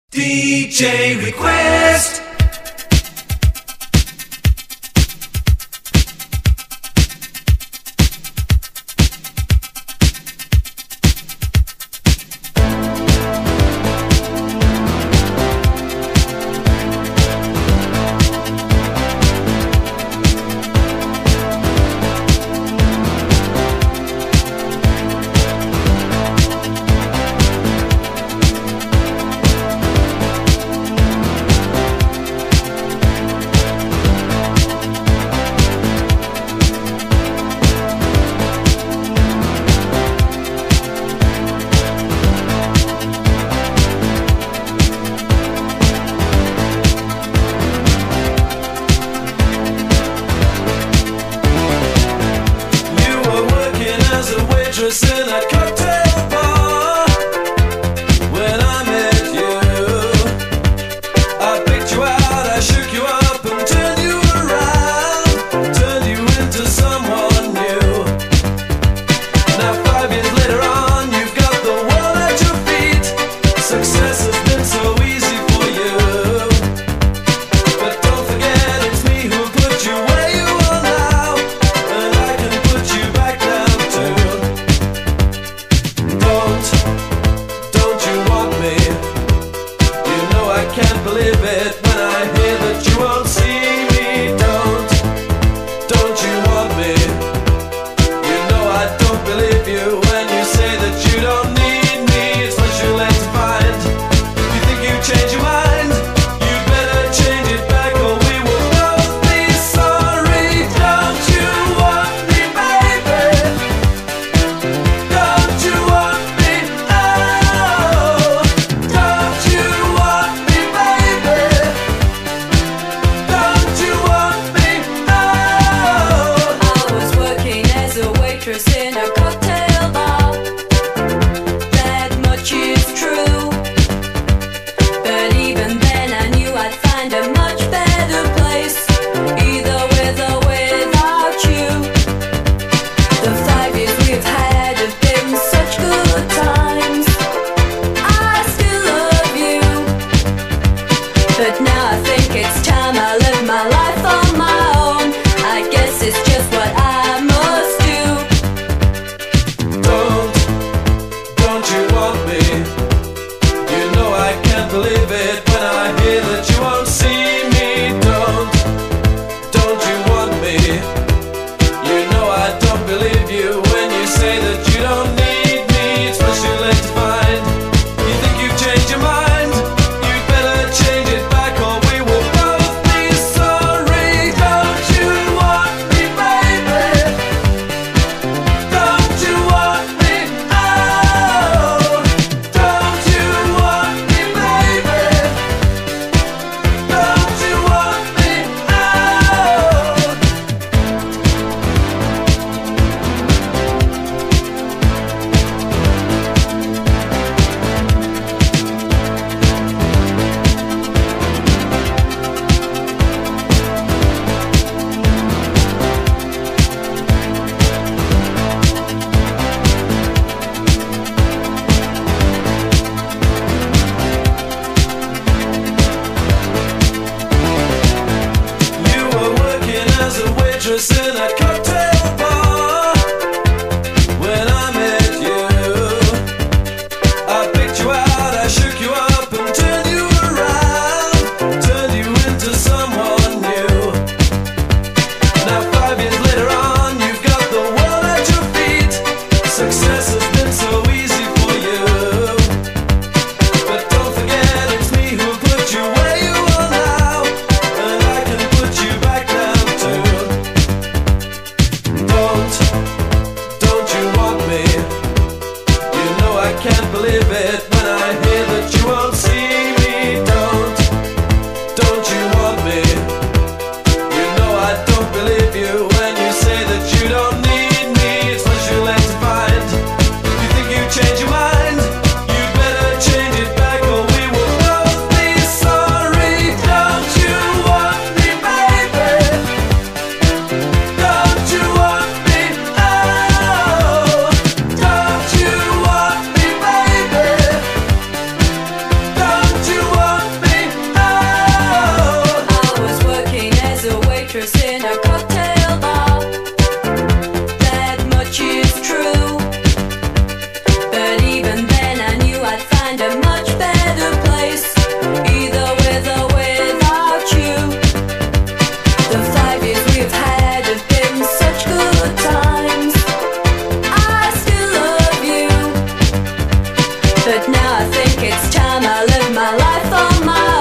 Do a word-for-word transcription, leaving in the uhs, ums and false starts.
D J Request. In that cocktail bar, when I met you, I picked you out, I shook you up and turned you around, turned you into someone new. Now five years later on, you've got the world at your feet. Success has been so easy for you, but don't forget it's me who put you where you are now, and I can put you back down too. Can't believe it when I hear that you won't see me. Don't, don't you want me? You know I don't believe you when you say that you don't need me. It's what you're led to find. You think you change your mind? You better change it back or we will both be sorry. Don't you want me, baby? Don't you want me? Oh, don't you want me? In a cocktail bar, that much is true. But even then I knew I'd find a much better place, either with or without you. The five years we've had have been such good times. I still love you, but now I think it's time I live my life on my own. I guess it's just what I must do. Believe it when I hear that you won't see me. Don't, don't you want me? You know I don't believe you when you say that you don't need me. It's what you're led to find. You think you've changed your mind? You better change it back or we will both be sorry. Don't you want me, baby? Don't you want me? Oh, don't you want me? find a much better place, either with or without you. The five years we've had have been such good times. I still love you, but now I think it's time I live my life on my own.